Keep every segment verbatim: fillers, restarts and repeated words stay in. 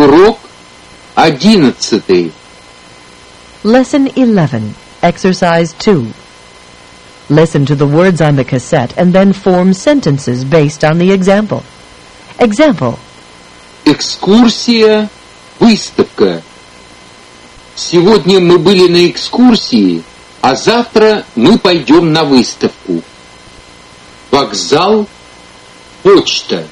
Урок одиннадцатый. Lesson eleven, Exercise two. Listen to the words on the cassette and then form sentences based on the example. Example. Экскурсия, выставка. Сегодня мы были на экскурсии, а завтра мы пойдем на выставку. Вокзал, почта.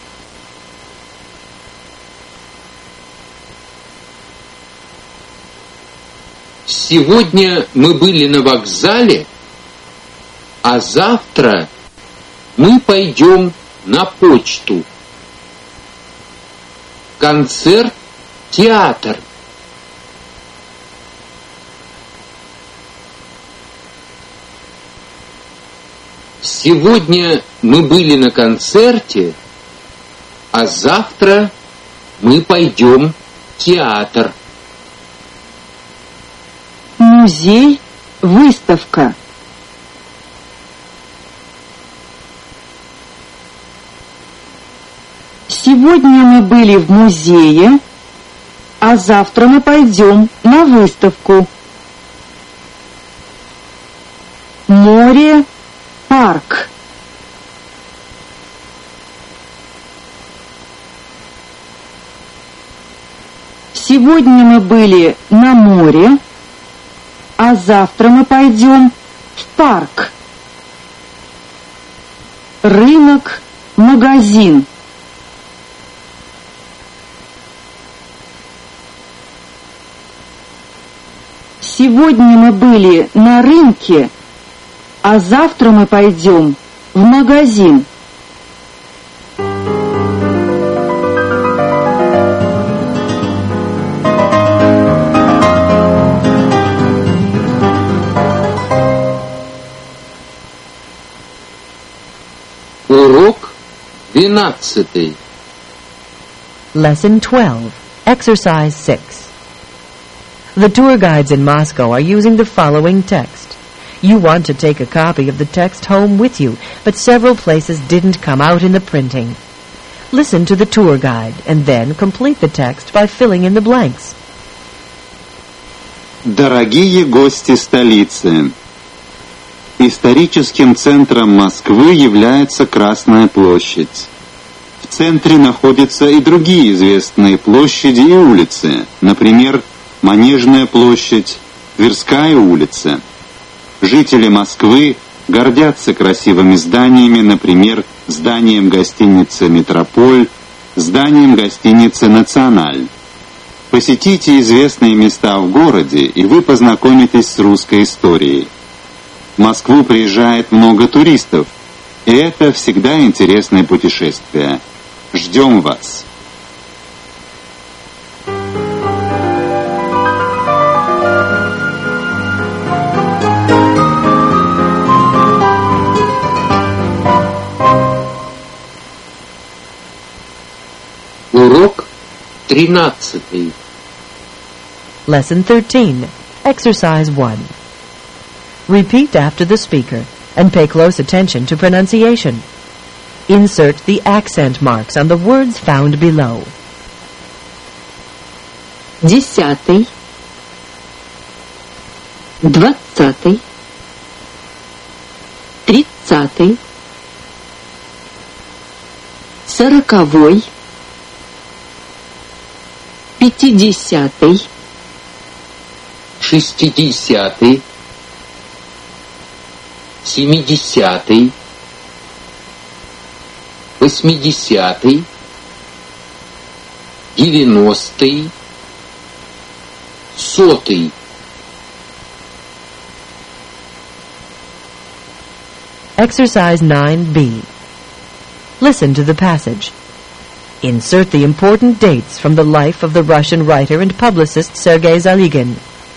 Сегодня мы были на вокзале, а завтра мы пойдем на почту. Концерт, театр. Сегодня мы были на концерте, а завтра мы пойдем в театр. Музей, выставка. Сегодня мы были в музее, а завтра мы пойдем на выставку. Море, парк. Сегодня мы были на море, а завтра мы пойдем в парк. Рынок, магазин. Сегодня мы были на рынке, а завтра мы пойдем в магазин. Урок двенадцатый. Lesson twelve, Exercise six. The tour guides in Moscow are using the following text. You want to take a copy of the text home with you, but several places didn't come out in the printing. Listen to the tour guide and then complete the text by filling in the blanks. Дорогие гости столицы! Историческим центром Москвы является Красная площадь. В центре находятся и другие известные площади и улицы, например, Манежная площадь, Тверская улица. Жители Москвы гордятся красивыми зданиями, например, зданием гостиницы «Метрополь», зданием гостиницы «Националь». Посетите известные места в городе, и вы познакомитесь с русской историей. В Москву приезжает много туристов, и это всегда интересное путешествие. Ждем вас! Урок тринадцатый. Lesson thirteen, Exercise one. Repeat after the speaker and pay close attention to pronunciation. Insert the accent marks on the words found below. Десятый, двадцатый, тридцатый, сороковой, пятидесятый, шестидесятый, семидесятый, восьмидесятый, девяностый, сотый. Exercise nine B. Listen to the passage. Insert the important dates from the life of the Russian writer and publicist Sergei Zalygin.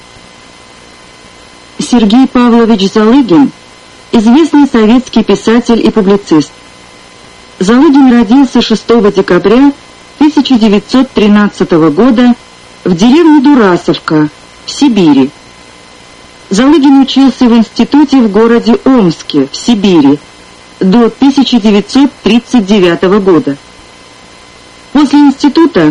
Сергей Павлович Залыгин – известный советский писатель и публицист. Залыгин родился шестого декабря тысяча девятьсот тринадцатого года в деревне Дурасовка в Сибири. Залыгин учился в институте в городе Омске в Сибири до тысяча девятьсот тридцать девятого года. После института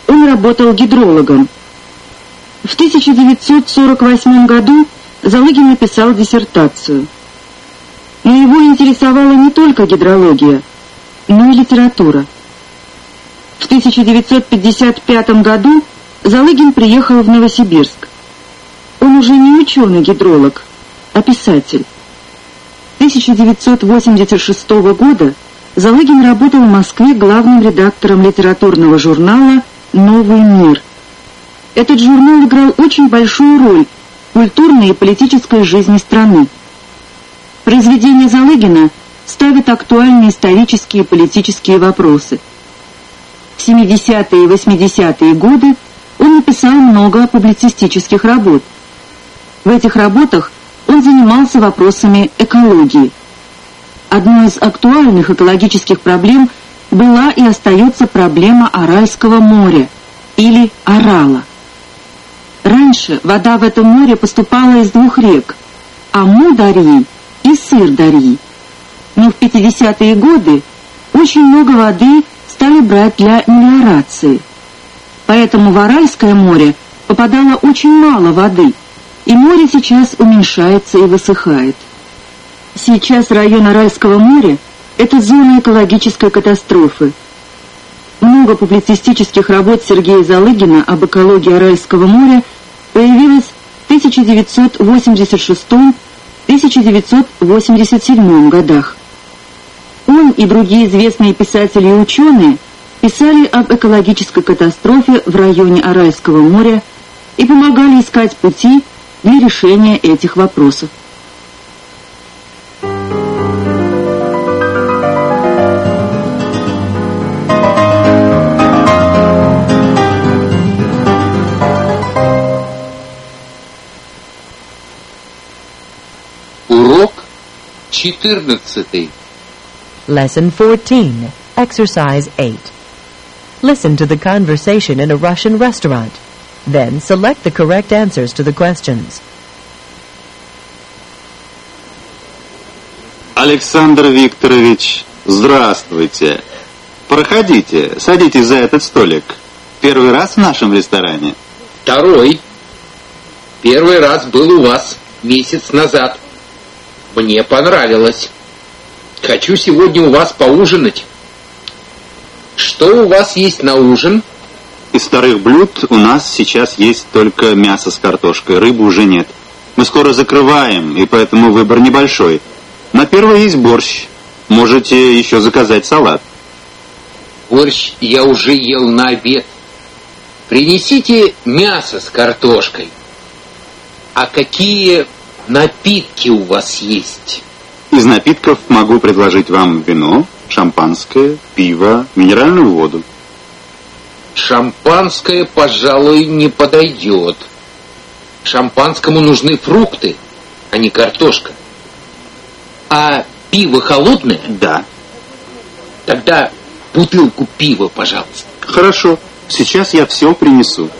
он работал гидрологом. В тысяча девятьсот сорок восьмом году Залыгин написал диссертацию. Но его интересовала не только гидрология, но и литература. В тысяча девятьсот пятьдесят пятом году Залыгин приехал в Новосибирск. Он уже не ученый-гидролог, а писатель. тысяча девятьсот восемьдесят шестого года Залыгин работал в Москве главным редактором литературного журнала «Новый мир». Этот журнал играл очень большую роль в культурной и политической жизни страны. Произведения Залыгина ставят актуальные исторические и политические вопросы. В семидесятые и восьмидесятые годы он написал много публицистических работ. В этих работах он занимался вопросами экологии. Одной из актуальных экологических проблем была и остается проблема Аральского моря, или Арала. Раньше вода в этом море поступала из двух рек – Аму-Дарьи и Сыр-Дарьи. Но в пятидесятые годы очень много воды стали брать для мелиорации. Поэтому в Аральское море попадало очень мало воды, и море сейчас уменьшается и высыхает. Сейчас район Аральского моря – это зона экологической катастрофы. Много публицистических работ Сергея Залыгина об экологии Аральского моря появилось в тысяча девятьсот восемьдесят шестом — тысяча девятьсот восемьдесят седьмом годах. Он и другие известные писатели и ученые писали об экологической катастрофе в районе Аральского моря и помогали искать пути для решения этих вопросов. Урок четырнадцатый. Lesson fourteen, Exercise eight. Listen to the conversation in a Russian restaurant. Then select the correct answers to the questions. Александр Викторович, здравствуйте. Проходите, садитесь за этот столик. Первый раз в нашем ресторане? Второй. Первый раз был у вас месяц назад. Мне понравилось. Хочу сегодня у вас поужинать. Что у вас есть на ужин? Из старых блюд у нас сейчас есть только мясо с картошкой, рыбы уже нет. Мы скоро закрываем, и поэтому выбор небольшой. На первое есть борщ. Можете еще заказать салат. Борщ я уже ел на обед. Принесите мясо с картошкой. А какие напитки у вас есть? Из напитков могу предложить вам вино, шампанское, пиво, минеральную воду. Шампанское, пожалуй, не подойдет. Шампанскому нужны фрукты, а не картошка. А пиво холодное? Да. Тогда бутылку пива, пожалуйста. Хорошо, сейчас я все принесу.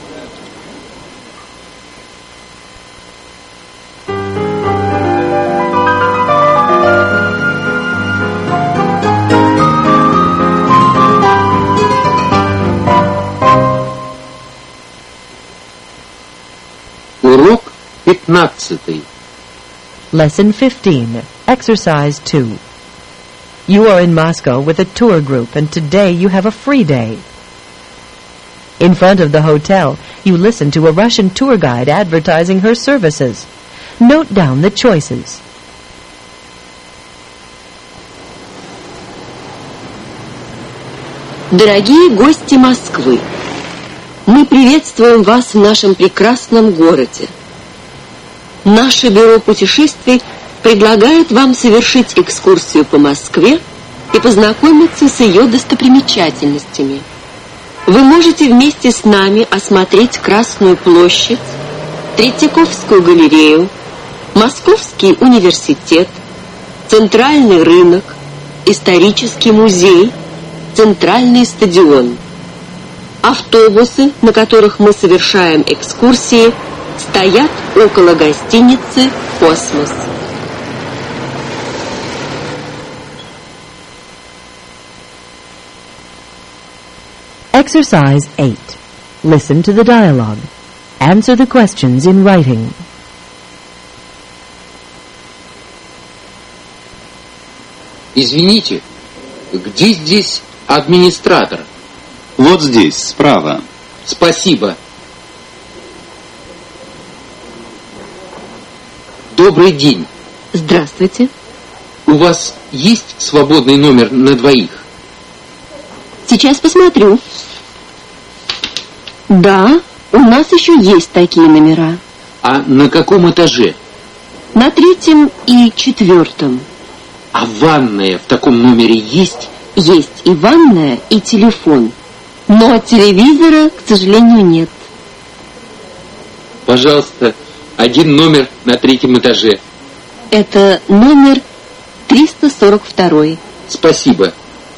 Урок пятнадцатый. Lesson fifteen, Exercise two. You are in Moscow with a tour group, and today you have a free day. In front of the hotel, you listen to a Russian tour guide advertising her services. Note down the choices. Дорогие гости Москвы, мы приветствуем вас в нашем прекрасном городе. Наше бюро путешествий предлагает вам совершить экскурсию по Москве и познакомиться с ее достопримечательностями. Вы можете вместе с нами осмотреть Красную площадь, Третьяковскую галерею, Московский университет, Центральный рынок, Исторический музей, Центральный стадион. Автобусы, на которых мы совершаем экскурсии, стоят около гостиницы «Космос». Exercise eight. Listen to the dialogue. Answer the questions in writing. Извините, где здесь администратор? Вот здесь, справа. Спасибо. Добрый день. Здравствуйте. У вас есть свободный номер на двоих? Сейчас посмотрю. Да, у нас еще есть такие номера. А на каком этаже? На третьем и четвертом. А ванная в таком номере есть? Есть и ванная, и телефон. Но телевизора, к сожалению, нет. Пожалуйста, один номер на третьем этаже. Это номер триста сорок два. Спасибо.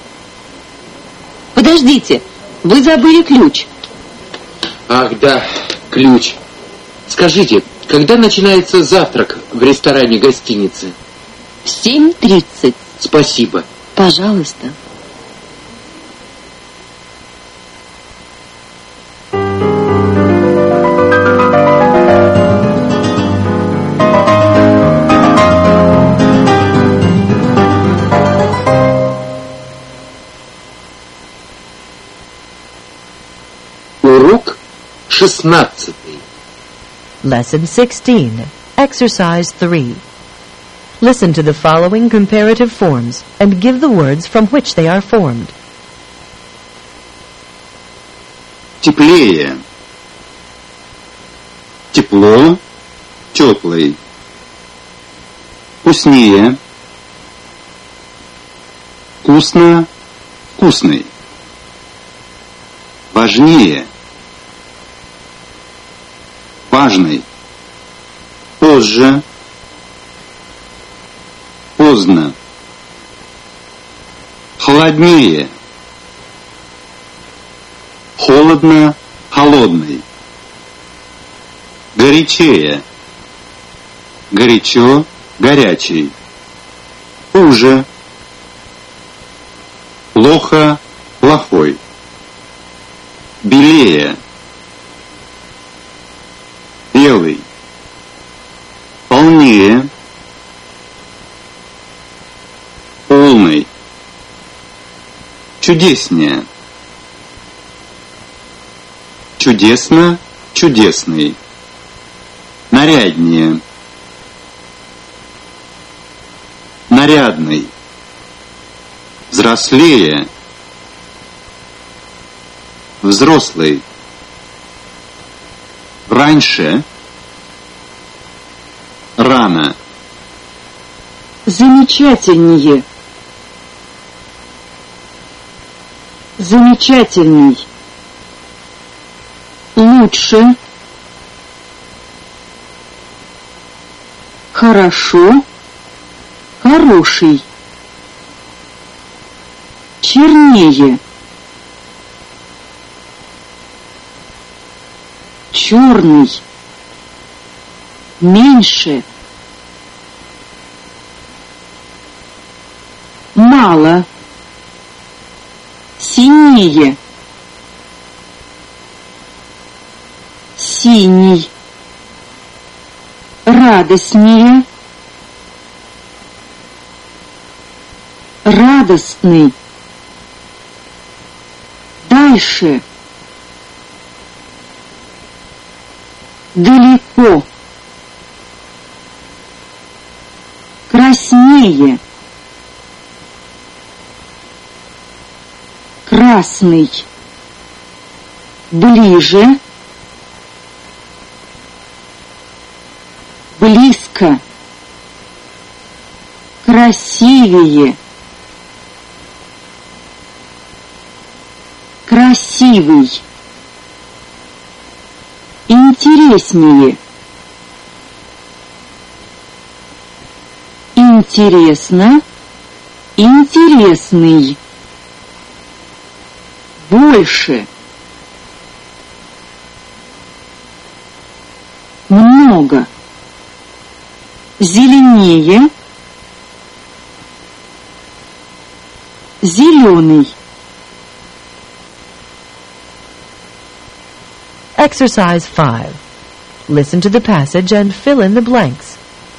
Подождите, вы забыли ключ. Ах да, ключ. Скажите, когда начинается завтрак в ресторане гостиницы? В семь тридцать. Спасибо. Пожалуйста. Урок шестнадцатый. Lesson sixteen. Exercise three. Listen to the following comparative forms and give the words from which they are formed. Теплее. Тепло, теплый. Вкуснее. Вкусно, вкусный. Важнее. Важный. Позже. Поздно. Холоднее. Холодно, холодный. Горячее. Горячо, горячий. Хуже. Плохо, плохой. Белее. Белый. Полнее. Полный. Чудеснее. Чудесно, чудесный. Наряднее. Нарядный. Взрослее. Взрослый. Раньше. Рано. Замечательнее. Замечательней. Лучше. Хорошо. Хороший. Чернее. Черный. Меньше. Мало. Синее. Синий. Радостнее. Радостный. Дальше. Далеко. Краснее. Красный. Ближе. Близко. Красивее. Красивый. Интереснее. Интересно. Интересный. Больше. Много. Зеленее. Зеленый. Exercise five. Listen to the passage and fill in the blanks.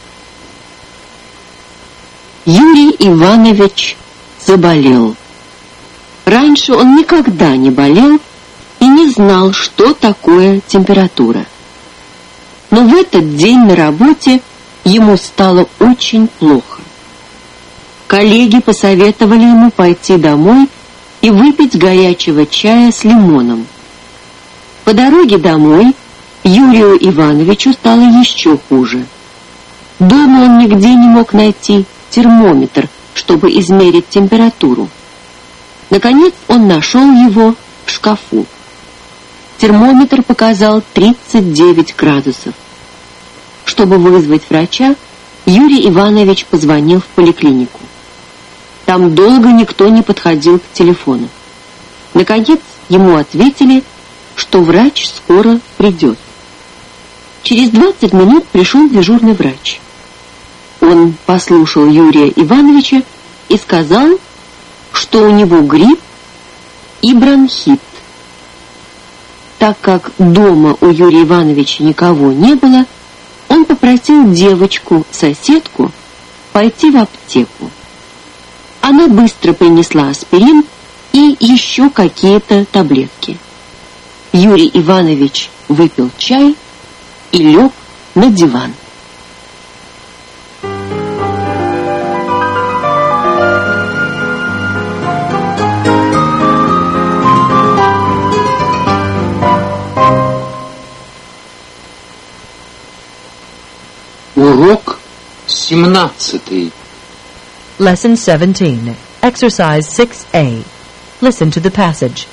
Юрий Иванович заболел. Раньше он никогда не болел и не знал, что такое температура. Но в этот день на работе ему стало очень плохо. Коллеги посоветовали ему пойти домой и выпить горячего чая с лимоном. По дороге домой Юрию Ивановичу стало еще хуже. Дома он нигде не мог найти термометр, чтобы измерить температуру. Наконец он нашел его в шкафу. Термометр показал тридцать девять градусов. Чтобы вызвать врача, Юрий Иванович позвонил в поликлинику. Там долго никто не подходил к телефону. Наконец ему ответили, что врач скоро придет. Через двадцать минут пришел дежурный врач. Он послушал Юрия Ивановича и сказал, что у него грипп и бронхит. Так как дома у Юрия Ивановича никого не было, он попросил девочку, соседку, пойти в аптеку. Она быстро принесла аспирин и еще какие-то таблетки. Юрий Иванович выпил чай и лег на диван. Урок семнадцатый. Lesson seventeen. Exercise six A. Listen to the passage.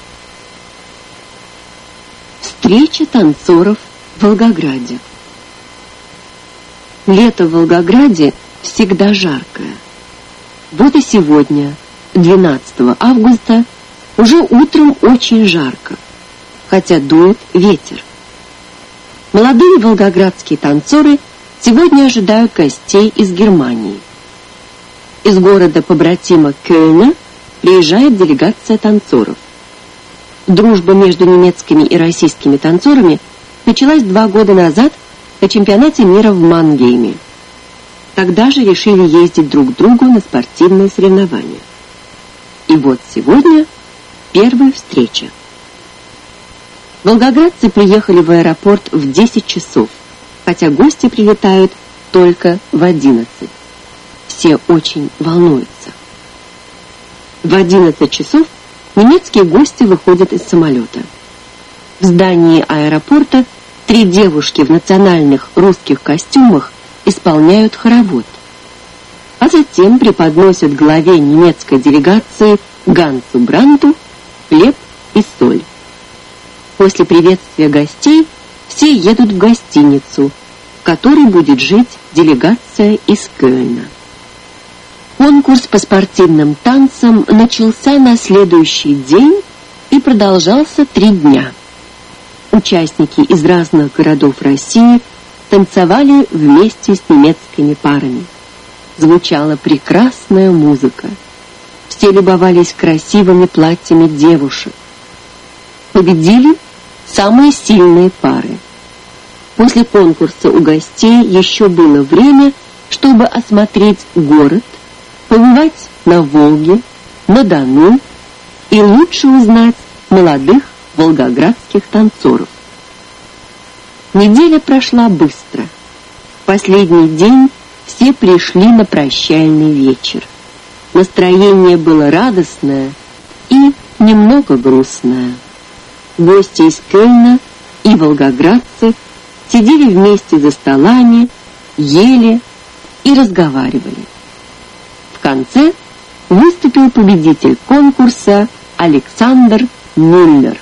Встреча танцоров в Волгограде. Лето в Волгограде всегда жаркое. Вот и сегодня, двенадцатого августа, уже утром очень жарко, хотя дует ветер. Молодые волгоградские танцоры сегодня ожидают гостей из Германии. Из города-побратима Кёльна приезжает делегация танцоров. Дружба между немецкими и российскими танцорами началась два года назад на чемпионате мира в Мангейме. Тогда же решили ездить друг к другу на спортивные соревнования. И вот сегодня первая встреча. Волгоградцы приехали в аэропорт в десять часов, хотя гости прилетают только в одиннадцать. Все очень волнуются. В одиннадцать часов немецкие гости выходят из самолета. В здании аэропорта три девушки в национальных русских костюмах исполняют хоровод, а затем преподносят главе немецкой делегации Гансу Брандту хлеб и соль. После приветствия гостей все едут в гостиницу, в которой будет жить делегация из Кёльна. Конкурс по спортивным танцам начался на следующий день и продолжался три дня. Участники из разных городов России танцевали вместе с немецкими парами. Звучала прекрасная музыка. Все любовались красивыми платьями девушек. Победили самые сильные пары. После конкурса у гостей еще было время, чтобы осмотреть город, побывать на Волге, на Дону и лучше узнать молодых волгоградских танцоров. Неделя прошла быстро. В последний день все пришли на прощальный вечер. Настроение было радостное и немного грустное. Гости из Кёльна и волгоградцы сидели вместе за столами, ели и разговаривали. В конце выступил победитель конкурса Александр Мюллер.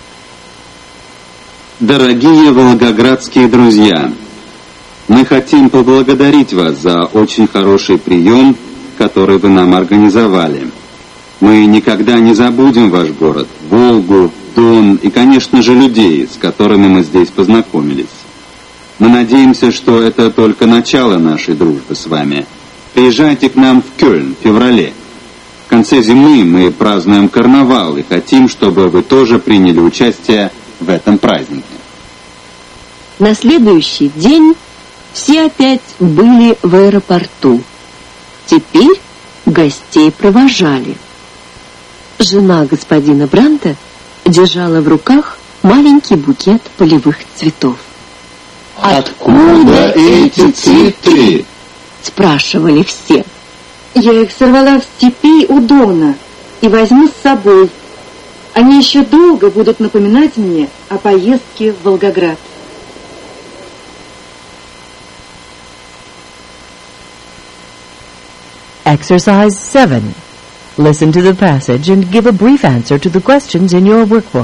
Дорогие волгоградские друзья, мы хотим поблагодарить вас за очень хороший прием, который вы нам организовали. Мы никогда не забудем ваш город, Волгу, Дон и, конечно же, людей, с которыми мы здесь познакомились. Мы надеемся, что это только начало нашей дружбы с вами. Приезжайте к нам в Кёльн в феврале. В конце зимы мы празднуем карнавал и хотим, чтобы вы тоже приняли участие в этом празднике. На следующий день все опять были в аэропорту. Теперь гостей провожали. Жена господина Бранта держала в руках маленький букет полевых цветов. «Откуда эти цветы?» — спрашивали все. Я их сорвала в степи у Дона и возьму с собой. Они еще долго будут напоминать мне о поездке в Волгоград. Exercise seven. Listen to the passage and give a brief answer to the questions in your workbook.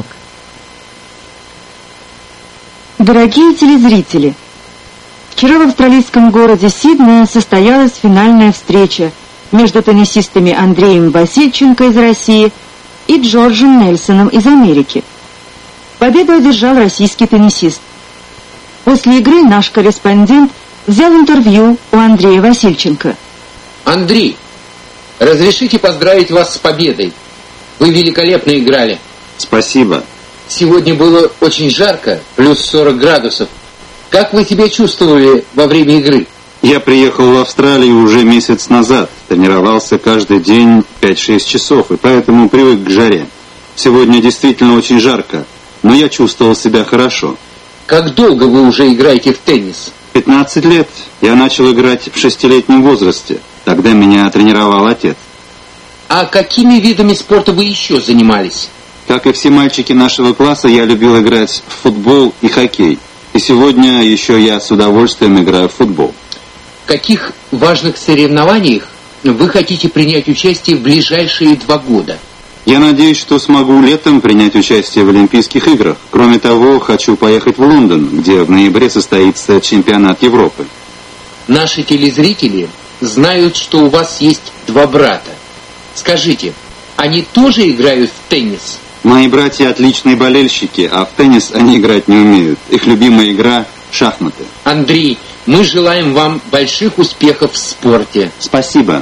Дорогие телезрители, вчера в австралийском городе Сиднее состоялась финальная встреча между теннисистами Андреем Васильченко из России и Джорджем Нельсоном из Америки. Победу одержал российский теннисист. После игры наш корреспондент взял интервью у Андрея Васильченко. Андрей, разрешите поздравить вас с победой. Вы великолепно играли. Спасибо. Сегодня было очень жарко, плюс сорок градусов. Как вы себя чувствовали во время игры? Я приехал в Австралию уже месяц назад. Тренировался каждый день пять-шесть часов, и поэтому привык к жаре. Сегодня действительно очень жарко, но я чувствовал себя хорошо. Как долго вы уже играете в теннис? пятнадцать лет. Я начал играть в шестилетнем возрасте. Тогда меня тренировал отец. А какими видами спорта вы еще занимались? Как и все мальчики нашего класса, я любил играть в футбол и хоккей. И сегодня еще я с удовольствием играю в футбол. В каких важных соревнованиях вы хотите принять участие в ближайшие два года? Я надеюсь, что смогу летом принять участие в Олимпийских играх. Кроме того, хочу поехать в Лондон, где в ноябре состоится чемпионат Европы. Наши телезрители знают, что у вас есть два брата. Скажите, они тоже играют в теннис? Мои братья отличные болельщики, а в теннис они играть не умеют. Их любимая игра – шахматы. Андрей, мы желаем вам больших успехов в спорте. Спасибо.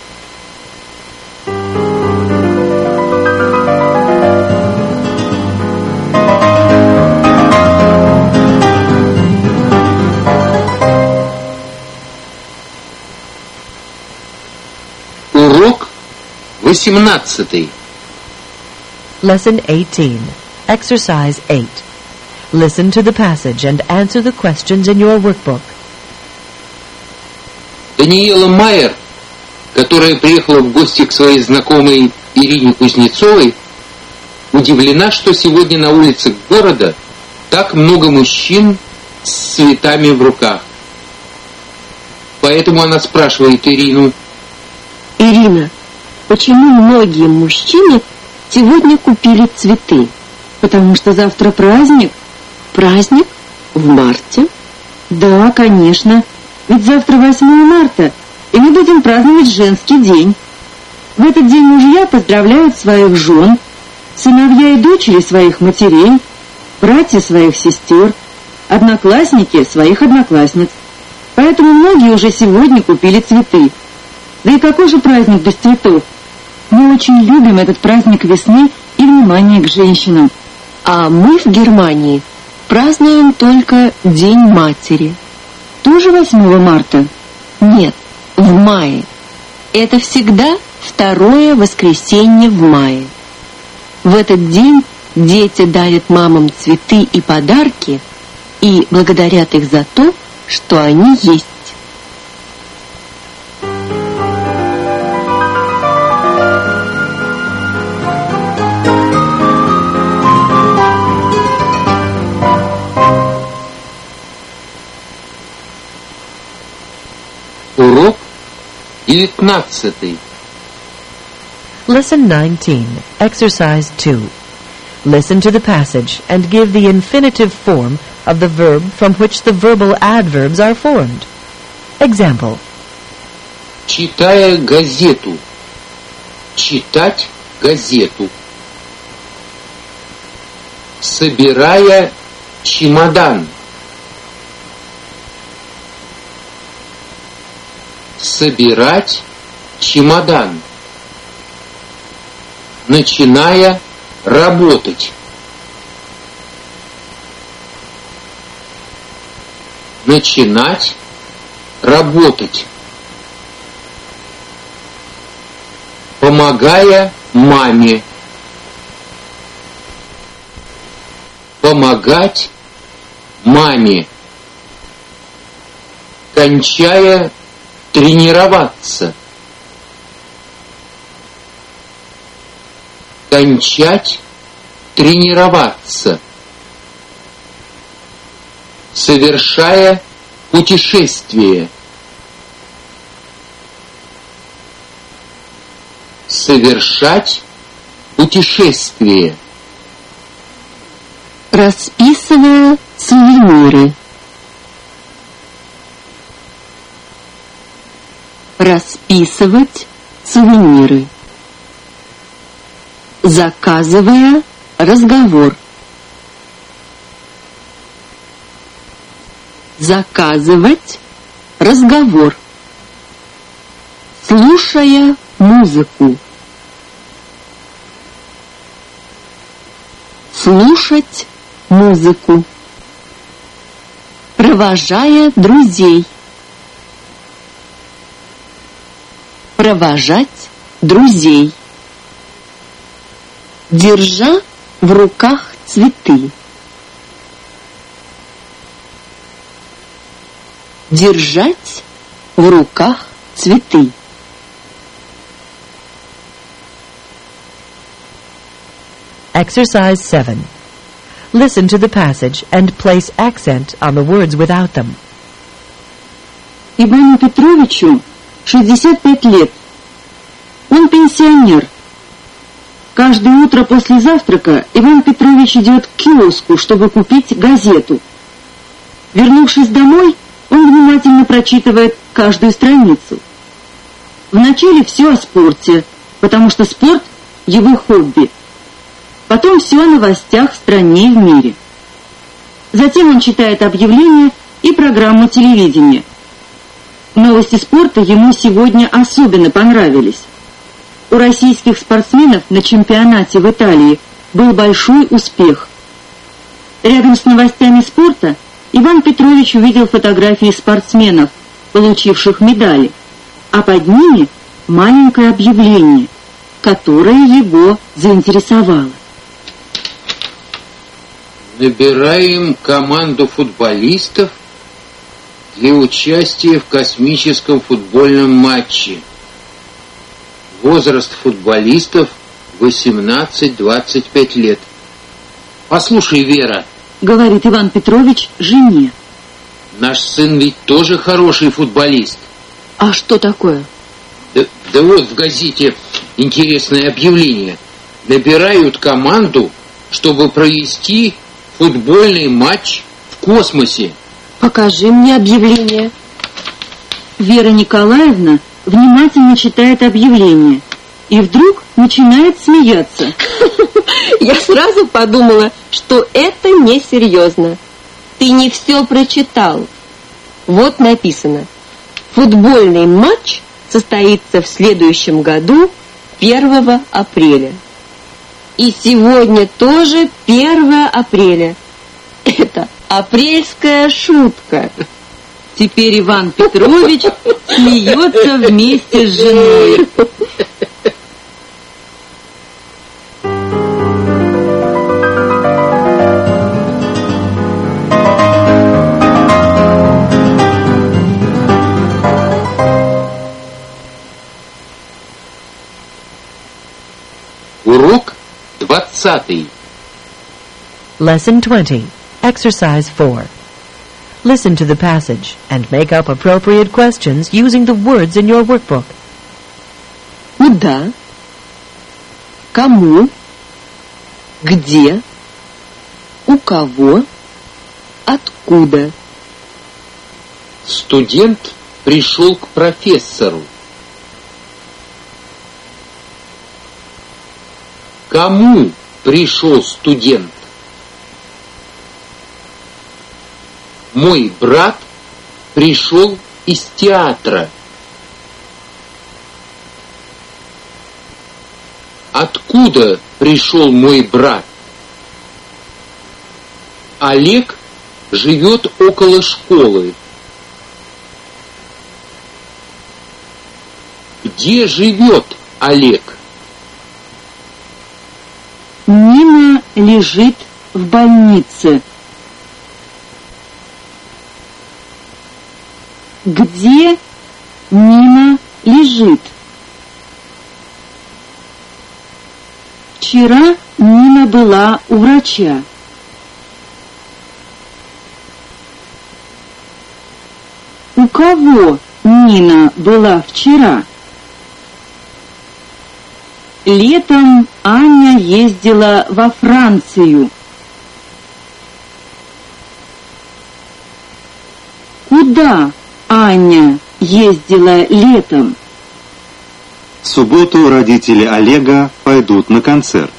Урок восемнадцатый. Lesson eighteen. Exercise eight. Listen to the passage and answer the questions in your workbook. Даниэла Майер, которая приехала в гости к своей знакомой Ирине Кузнецовой, удивлена, что сегодня на улицах города так много мужчин с цветами в руках. Поэтому она спрашивает Ирину: Ирина, почему многие мужчины сегодня купили цветы? Потому что завтра праздник. Праздник? В марте? Да, конечно. Ведь завтра восьмое марта, и мы будем праздновать женский день. В этот день мужья поздравляют своих жен, сыновья и дочери своих матерей, братья своих сестер, одноклассники своих одноклассниц. Поэтому многие уже сегодня купили цветы. Да и какой же праздник без цветов? Мы очень любим этот праздник весны и внимания к женщинам. А мы в Германии празднуем только День матери. Тоже восьмого марта? Нет, в мае. Это всегда второе воскресенье в мае. В этот день дети дарят мамам цветы и подарки и благодарят их за то, что они есть. урок девятнадцатый. Lesson nineteen. Exercise two. Listen to the passage and give the infinitive form of the verb from which the verbal adverbs are formed. Example. Читая газету. Читать газету. Собирая чемодан. Собирать чемодан. Начиная работать. начинать работать. Помогая маме. Помогать маме. Кончая тренироваться. Кончать тренироваться. Совершая путешествие. Совершать путешествие. Расписывая сувениры. Расписывать сувениры. Заказывая разговор. Заказывать разговор. Слушая музыку. Слушать музыку. Провожая друзей. Провожать друзей. Держа в руках цветы. Держать в руках цветы. Exercise seven. Listen to the passage and place accent on the words without them. Ивану Петровичу шестьдесят пять лет. Он пенсионер. Каждое утро после завтрака Иван Петрович идет к киоску, чтобы купить газету. Вернувшись домой, он внимательно прочитывает каждую страницу. Вначале все о спорте, потому что спорт – его хобби. Потом все о новостях в стране и в мире. Затем он читает объявления и программу телевидения. Новости спорта ему сегодня особенно понравились. У российских спортсменов на чемпионате в Италии был большой успех. Рядом с новостями спорта Иван Петрович увидел фотографии спортсменов, получивших медали, а под ними маленькое объявление, которое его заинтересовало. Набираем команду футболистов для участия в космическом футбольном матче. Возраст футболистов восемнадцать-двадцать пять лет. Послушай, Вера, говорит Иван Петрович жене. Наш сын ведь тоже хороший футболист. А что такое? Да, да вот в газете интересное объявление. Набирают команду, чтобы провести футбольный матч в космосе. Покажи мне объявление. Вера Николаевна внимательно читает объявление и вдруг начинает смеяться. Я сразу подумала, что это несерьезно. Ты не все прочитал. Вот написано: футбольный матч состоится в следующем году первого апреля. И сегодня тоже первое апреля. Это апрельская шутка. Теперь Иван Петрович смеется вместе с женой. Урок двадцатый. Lesson twenty. Exercise four. Listen to the passage and make up appropriate questions using the words in your workbook. Куда? Кому? Где? У кого? Откуда? Студент пришел к профессору. Кому пришел студент? Мой брат пришел из театра. Откуда пришел мой брат? Олег живет около школы? Где живет Олег? Нина лежит в больнице. Где Нина лежит? Вчера Нина была у врача. У кого Нина была вчера? Летом Аня ездила во Францию. Куда Аня ездила летом? В субботу родители Олега пойдут на концерт.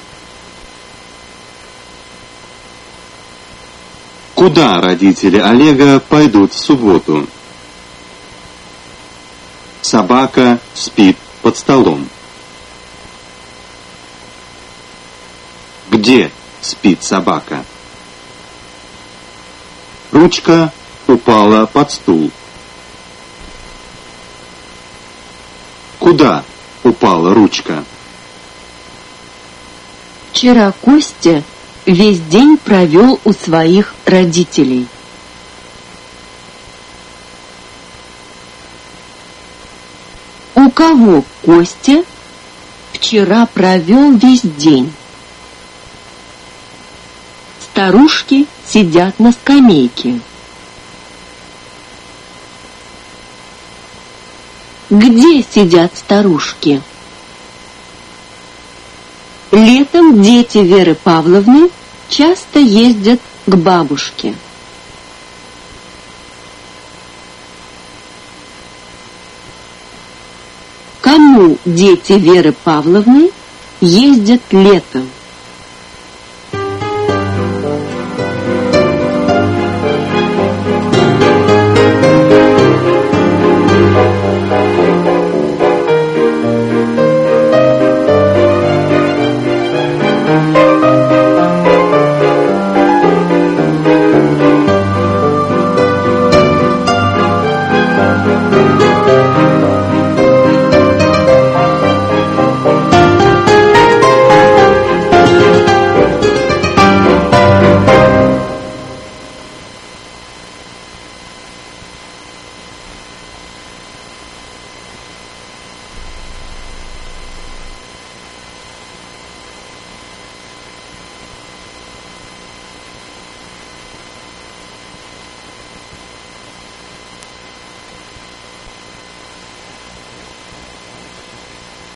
Куда родители Олега пойдут в субботу? Собака спит под столом. Где спит собака? Ручка упала под стул. Куда упала ручка? Вчера Костя весь день провел у своих родителей. У кого Костя вчера провел весь день? Старушки сидят на скамейке. Где сидят старушки? Летом дети Веры Павловны часто ездят к бабушке. Кому дети Веры Павловны ездят летом?